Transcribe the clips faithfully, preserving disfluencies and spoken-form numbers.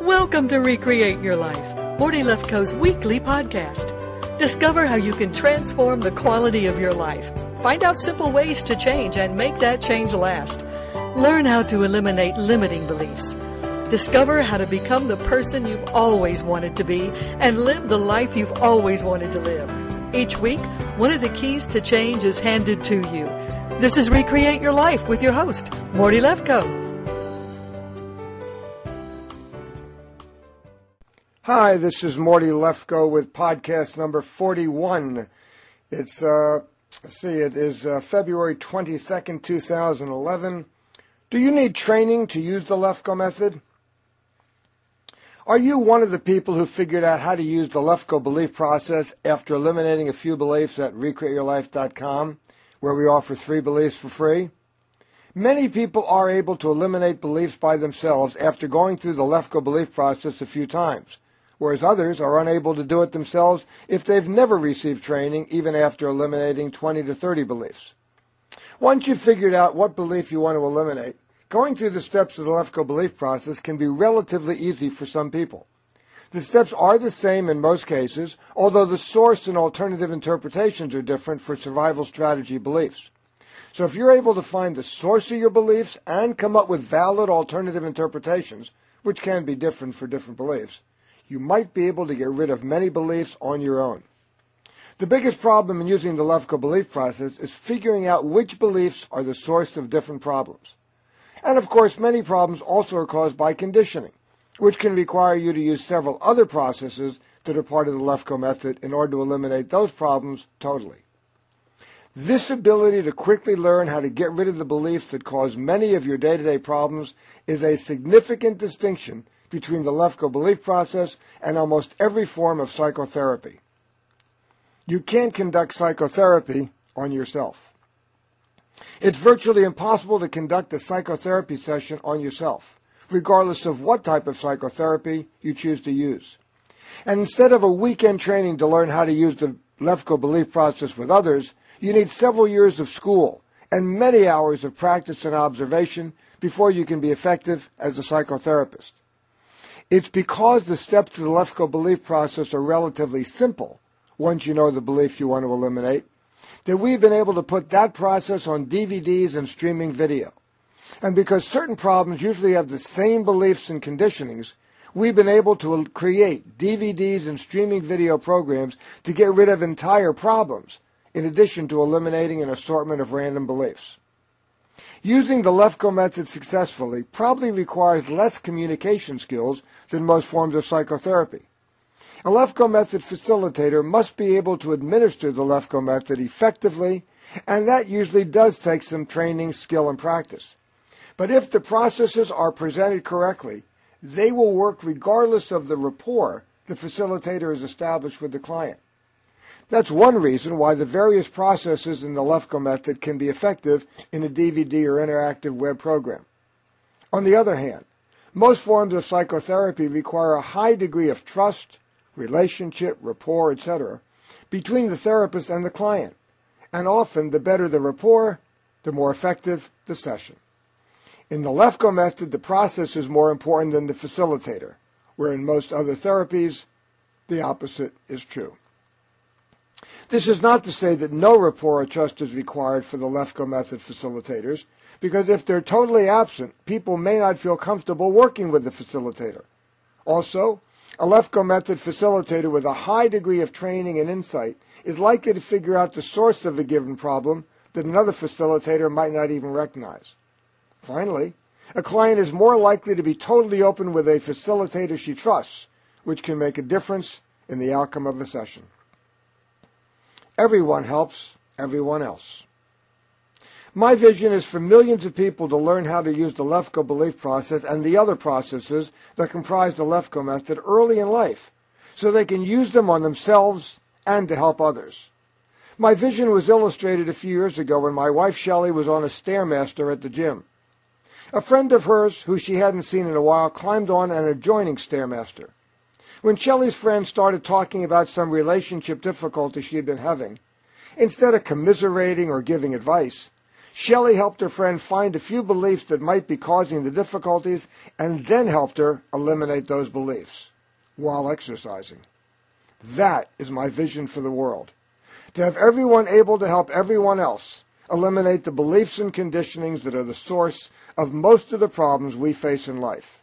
Welcome to Recreate Your Life, Morty Lefkoe's weekly podcast. Discover how you can transform the quality of your life. Find out simple ways to change and make that change last. Learn how to eliminate limiting beliefs. Discover how to become the person you've always wanted to be and live the life you've always wanted to live. Each week, one of the keys to change is handed to you. This is Recreate Your Life with your host, Morty Lefkoe. Hi, this is Morty Lefkoe with podcast number forty-one. It's, uh, let's see, it is uh, February twenty-second, two thousand eleven. Do you need training to use the Lefkoe method? Are you one of the people who figured out how to use the Lefkoe belief process after eliminating a few beliefs at recreate your life dot com, where we offer three beliefs for free? Many people are able to eliminate beliefs by themselves after going through the Lefkoe belief process a few times, whereas others are unable to do it themselves if they've never received training, even after eliminating twenty to thirty beliefs. Once you've figured out what belief you want to eliminate, going through the steps of the Lefkoe belief process can be relatively easy for some people. The steps are the same in most cases, although the source and alternative interpretations are different for survival strategy beliefs. So if you're able to find the source of your beliefs and come up with valid alternative interpretations, which can be different for different beliefs, you might be able to get rid of many beliefs on your own. The biggest problem in using the Lefkoe belief process is figuring out which beliefs are the source of different problems. And of course, many problems also are caused by conditioning, which can require you to use several other processes that are part of the Lefkoe method in order to eliminate those problems totally. This ability to quickly learn how to get rid of the beliefs that cause many of your day-to-day problems is a significant distinction between the Lefkoe belief process and almost every form of psychotherapy. You can't conduct psychotherapy on yourself. It's virtually impossible to conduct a psychotherapy session on yourself, regardless of what type of psychotherapy you choose to use. And instead of a weekend training to learn how to use the Lefkoe belief process with others, you need several years of school and many hours of practice and observation before you can be effective as a psychotherapist. It's because the steps to the Lefkoe belief process are relatively simple, once you know the belief you want to eliminate, that we've been able to put that process on D V Ds and streaming video. And because certain problems usually have the same beliefs and conditionings, we've been able to create D V Ds and streaming video programs to get rid of entire problems, in addition to eliminating an assortment of random beliefs. Using the Lefkoe method successfully probably requires less communication skills than most forms of psychotherapy. A Lefkoe method facilitator must be able to administer the Lefkoe method effectively, and that usually does take some training, skill, and practice. But if the processes are presented correctly, they will work regardless of the rapport the facilitator has established with the client. That's one reason why the various processes in the Lefkoe method can be effective in a D V D or interactive web program. On the other hand, most forms of psychotherapy require a high degree of trust, relationship, rapport, et cetera, between the therapist and the client. And often, the better the rapport, the more effective the session. In the Lefkoe method, the process is more important than the facilitator, where in most other therapies, the opposite is true. This is not to say that no rapport or trust is required for the Lefkoe method facilitators, because if they're totally absent, people may not feel comfortable working with the facilitator. Also, a Lefkoe method facilitator with a high degree of training and insight is likely to figure out the source of a given problem that another facilitator might not even recognize. Finally, a client is more likely to be totally open with a facilitator she trusts, which can make a difference in the outcome of a session. Everyone helps everyone else. My vision is for millions of people to learn how to use the Lefkoe belief process and the other processes that comprise the Lefkoe method early in life, so they can use them on themselves and to help others. My vision was illustrated a few years ago when my wife Shelley was on a Stairmaster at the gym. A friend of hers, who she hadn't seen in a while, climbed on an adjoining Stairmaster. When Shelley's friend started talking about some relationship difficulty she had been having, instead of commiserating or giving advice, Shelley helped her friend find a few beliefs that might be causing the difficulties and then helped her eliminate those beliefs while exercising. That is my vision for the world. To have everyone able to help everyone else eliminate the beliefs and conditionings that are the source of most of the problems we face in life.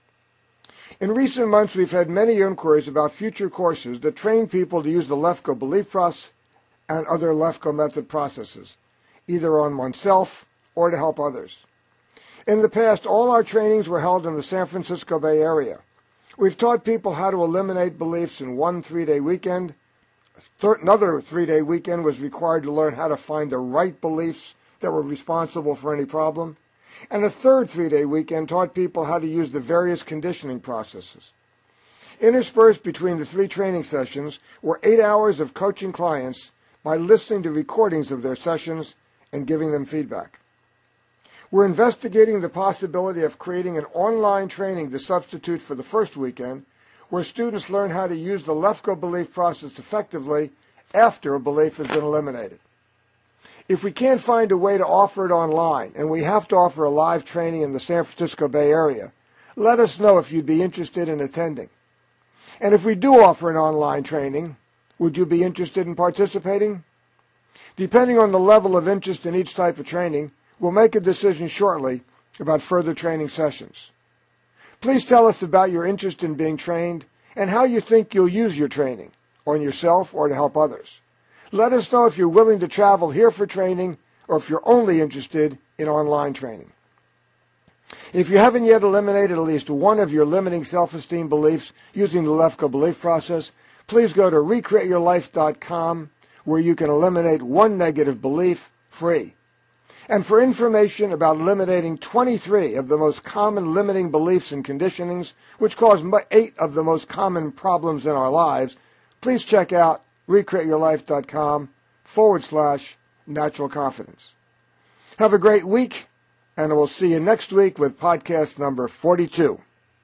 In recent months, we've had many inquiries about future courses that train people to use the Lefko belief process and other Lefko method processes, either on oneself or to help others. In the past, all our trainings were held in the San Francisco Bay Area. We've taught people how to eliminate beliefs in one three-day weekend. Another three-day weekend was required to learn how to find the right beliefs that were responsible for any problem. And a third three-day weekend taught people how to use the various conditioning processes. Interspersed between the three training sessions were eight hours of coaching clients by listening to recordings of their sessions and giving them feedback. We're investigating the possibility of creating an online training to substitute for the first weekend, where students learn how to use the Lefko belief process effectively after a belief has been eliminated. If we can't find a way to offer it online, and we have to offer a live training in the San Francisco Bay Area, let us know if you'd be interested in attending. And if we do offer an online training, would you be interested in participating? Depending on the level of interest in each type of training, we'll make a decision shortly about further training sessions. Please tell us about your interest in being trained and how you think you'll use your training, on yourself or to help others. Let us know if you're willing to travel here for training or if you're only interested in online training. If you haven't yet eliminated at least one of your limiting self-esteem beliefs using the Lefko belief process, please go to recreate your life dot com where you can eliminate one negative belief free. And for information about eliminating twenty-three of the most common limiting beliefs and conditionings, which cause eight of the most common problems in our lives, please check out recreate your life dot com forward slash natural confidence. Have a great week, and we'll see you next week with podcast number forty-two.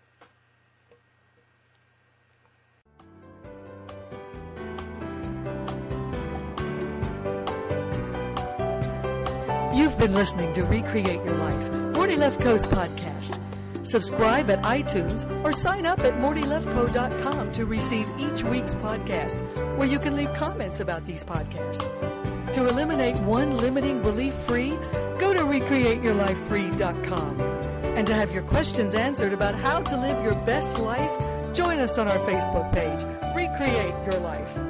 You've been listening to Recreate Your Life, Morty Lefko's podcast. Subscribe at iTunes or sign up at morty lefko dot com to receive each week's podcast, where you can leave comments about these podcasts. To eliminate one limiting belief free, go to recreate your life free dot com. And to have your questions answered about how to live your best life, join us on our Facebook page, Recreate Your Life.